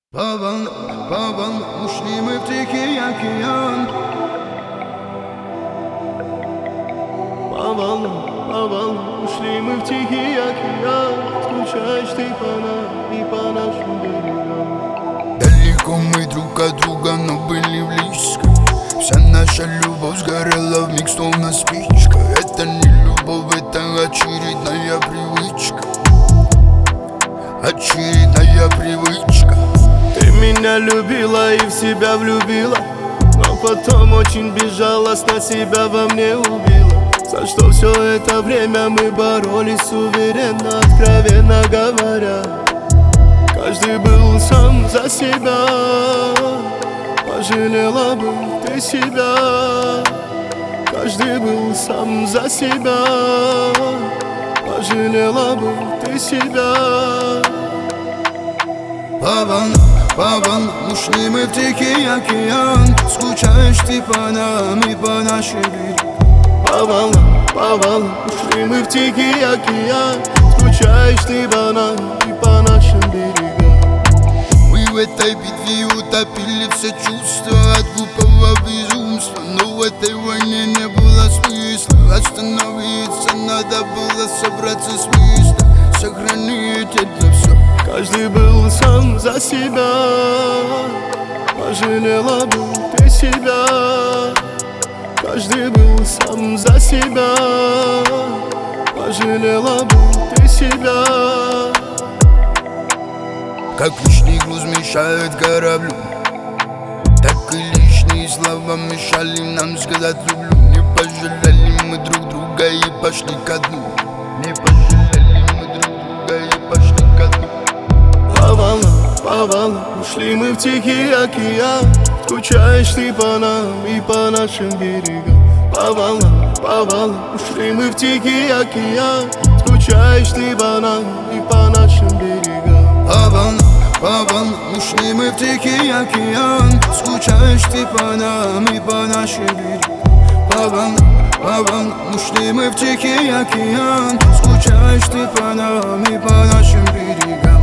Повал, ушли мы в Тихий океан. Повал, ушли мы в Тихий океан. Скучаешь ты по нам и по нашим берегам. Далеко мы друг от друга, но были близко. Вся наша любовь сгорела вмиг, словно спичка. Это не любовь, это очередная привычка. Очередная привычка. Ты меня любила и в себя влюбила, но потом очень безжалостно себя во мне убила. За что все это время мы боролись уверенно, откровенно говоря. Каждый был сам за себя. Пожалела бы ты себя. Каждый был сам за себя. Пожалела бы ты себя. Повал, ушли мы в Тихий океан. Скучаешь ты по нам и по нашей берегам. Повал, ушли мы в Тихий океан. Скучаешь ты по нам и по нашим берегам. Мы в этой битве утопили все чувства от глупого безумства. Но в этой войне не было смысла остановиться, надо было собраться с места, сохранить это все. Каждый был сам за себя. Пожалела бы ты себя. Каждый был сам за себя. Пожалела бы ты себя. Как лишний груз мешает кораблю, так и лишние слова мешали нам сказать люблю. Не пожалели мы друг друга и пошли ко дну. Не пожалели мы друг друга и пошли ко дну. Повал, ушли мы в Тихий океан. Скучаешь ты по нам и по нашим берегам. Повал, ушли мы в Тихий океан. Скучаешь ты по нам и по нашим берегам. Повал, ушли мы в Тихий океан. Скучаешь ты по нам и по нашей берегам. Повал, ушли мы в Тихий океан. Скучаешь ты по нам и по нашим берегам.